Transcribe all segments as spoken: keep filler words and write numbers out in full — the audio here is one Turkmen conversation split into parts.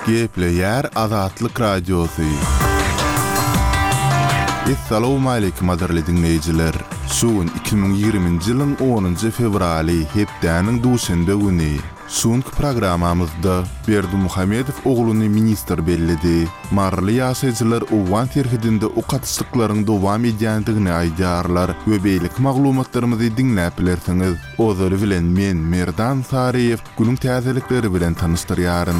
Geple yer Azatlyk Radiosu. Assalamu alaykum aderli dinleyijiler. Şuun iki bin ýigririnji ýylyň onunjy fevraly hepdäniň duşanbe güni. Şuňky programamyzda Berdimuhammedow ogluny minister bellidi. Marly ýaşaýjylar owan terhidinde o gatyslyklaryň dowam edýändigini aýdarlar we beýlik maglumatlarymyzy dinläp bilersiňiz. Ozary bilen men Merdan Sariýew günüň täzelikleri bilen tanıştyrýaryn.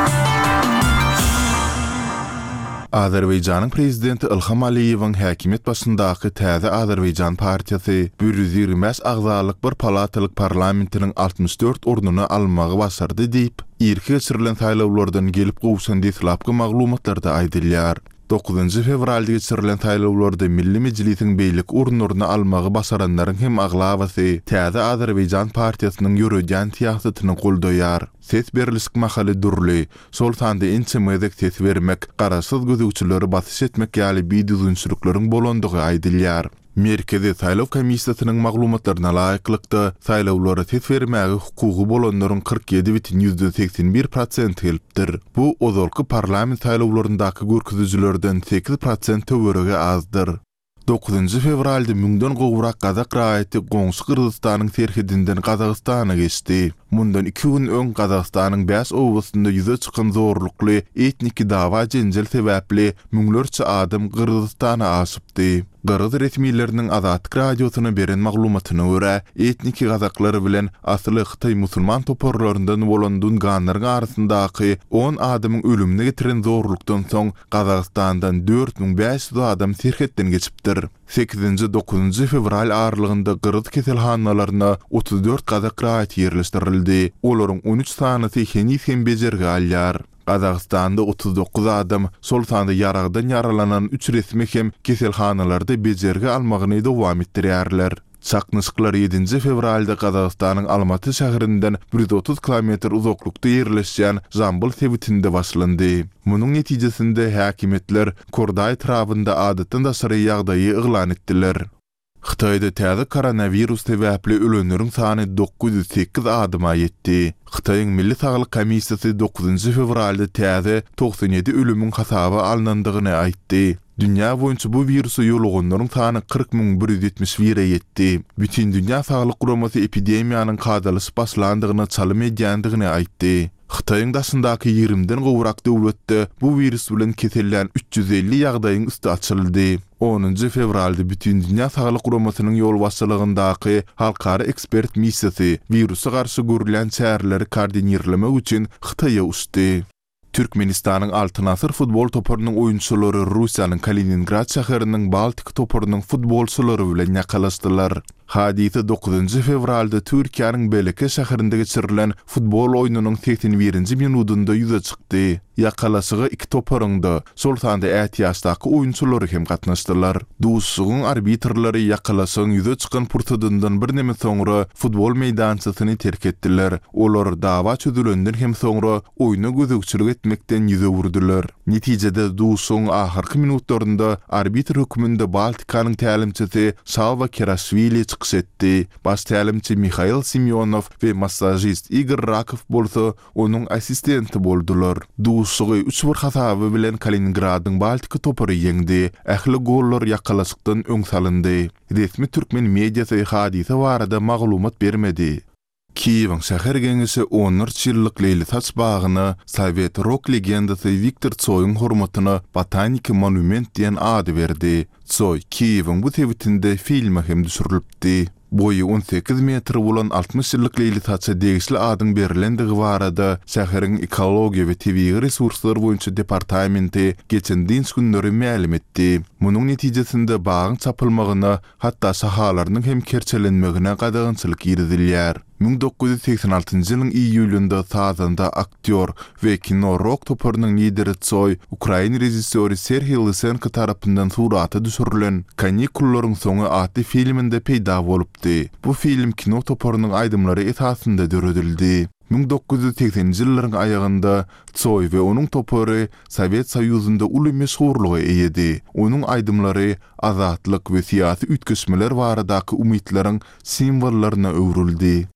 Azerbaýjanyň prezidenti Ilham Aliýewiň häkimet başyndaky täze Azerbaýjan partiýasy bir ýüz ýigri beş agzalyk bir palatalyk parlamentiniň altymyş dört ornuny almagy başardy diýip, irki geçirilen saýlawlardan gelip gowşan diýilapky maglumatlarda aýdylýar. dokuzunjy fevralda geçirilen saýlawlarda Milli Mejlisiň beýlik orunlaryny almagy başaranlaryň hem aglawasy täze Azerbaýjan partiýasynyň ýürüdýän siýasatyny goldaýar. Ses berilişik mahaly durly, sol sanda ençemezek ses vermek, garaşsyz gözükçüleri basyş etmek ýaly bir düzünçülükleriň bolandygy aýdylýar. Merkezi saýlaw komissiýasynyň maglumatlaryna laýyklykda saýlawlara ses vermäge hukugy bolanlaryň kırk ýedi bitim seksen bir prosent helpdir. Bu ozalky parlament saýlawlaryndaky görkezüjilerden sekiz prosent töwerege azdyr. dokuzunjy fevralda müňden gowrak Kazak raýaty goňşy Kyrgyzstanyň terhidinden Kazakstana geçdi. Mundan iki gün öň Kazakstanyň beş owasynda ýüze çykan zorlukly etniki dawa jenjel sebäpli müňlerçe adam Kyrgyzstana aşypdy. Kyrgyz resmiýetleriniň Azatlyk radiosyna beren maglumatyna görä, etniki Kazaklary bilen asly Xitay musulman toporlaryndan bolan dunganlaryň arasyndaky on adamyň ölümine getiren zorlukdan soň Kazakstandan dört bin beş ýüz adam terhetden geçipdir. sekizinji dokuzunjy fevral aralygynda Kyrgyz keselhanalaryna otuz dört Kazak raýaty ýerleşdirildi. Olaryň on üç sanysy henüz hem bejerge alýar. Kazakstanda otuz dokuz adam, sol sanda yaragdan yaralanan üç resmi hem keselhanalarda bejerge almagyny dowam etdirýärler. Çaknyşyklar ýedinji fevralda Kazakstanyň Almaty şäherinden bir yüz otuz kilometr uzaklykda ýerleşýän Jambul sebitinde başlandy. Munyň netijesinde häkimetler Korday etrafynda adatdan daşary ýagdaýy yglan etdiler. Xitayda täze koronavirus sebäpli ölenleriň sany dokuz yüz sekiz adyma ýetdi. Xitaýyň Milli Saglyk Komissiýasy dokuzunjy fevralda täze doksan ýedi ölümüň hasaby alınandygyny aýtdy. Dünya boýunça bu virusu ýoluganlaryň sany kırk bin bir yüz ýetmiş bire ýetdi. Bütün Dünya Saglyk Guramasy epidemiýanyň kadalyşy başlandygyny çalym edýändigini aýtdy. Xitaýyň daşyndaky ýigrimden gowrak döwletde bu virus bilen kesellen üç yüz elli ýagdaýyň üstü açyldy. onunjy fevralda bütün Dünya Saglyk Guramasynyň ýol başçylygyndaky halkara ekspert missiýasy virusa garşy görülen çäreleri koordinirlemek üçin Xitaýa uçdy. Türkmenistanyň Altynasır futbol topurynyň oýunçylary Russiýanyň Kaliningrad şäheriniň Baltik topurynyň futbolçylary bilen ýakalaşdylar. Hadise dokuzunjy fevralda Türkiýanyň Beleke şäherinde geçirilen futbol oýunynyň seksen birinji minutunda ýüze çykdy. Ýakalaşyga iki toparyňda sol sanda äti ýaşdaky oýunçylary hem gatnaşdylar. Duşsugyň arbitrlary ýakalaşygyň ýüze çykan purtudyndan bir neme soňra futbol meýdançysyny terk etdiler. Olar dawa çözülenden hem soňra oýuna gözükçülük etmekden ýüze wurdular. Netijede duşsugyň ahyrky minutlarynda arbitr hökmünde Baltikanyň tälimçisi Salva Kerashvili çıkış etdi. Baş tälimçi Mikhail Semyonow we massajist Igor Rakov bolsa onuň assistenti boldular. Duşsugy üç bir hasaby bilen Kaliningradyň Baltik topory ýeňdi. Ähli gollar ýakalaşykdan öň salyndy. Resmi türkmen mediýasy hadise barada maglumat bermedi. Kiýewiň şäher geňişi on üç ýyllyk Leyli Taç bagyny Sowet rock legendasy Viktor Tsoy'un hormatyna botanik monument diýen ady berdi. Tsoy Kiýewiň bu sebitinde film hem düşürilipdi. Boyu on sekiz metr bolan altmış ýyllyk Leyli Taça degişli adyň berilendigi barada şäheriň ekologiýa we tebii resurslar boýunça departamenti geçen dins günleri ma'lum etdi. Munyň netijesinde bagyň çapylmagyna hatda sahalarynyň hem kerçelenmegine gadagynçylyk ýerdilýär. bin dokuz yüz seksen altıncı ýylyň iýulynda Sazanda aktyor we kino rock topurynyň lideri Tsoy, Ukraina rejissöri Serhiy Lysenko tarapyndan surata düşürilen Kanikullaryň soňy adly filminde peýda bolupdy. Bu film kino topurynyň aýdymlary esasynda döredildi. bin dokuz yüz sekseninji ýyllaryň aýagynda Tsoy we onuň topory Sowet Soýuzynda uly meşhurlygy eýedi. Onuň aýdymlary azatlyk we siýasy ütkeşmeler baradaky umytlaryň simwollaryna öwrüldi.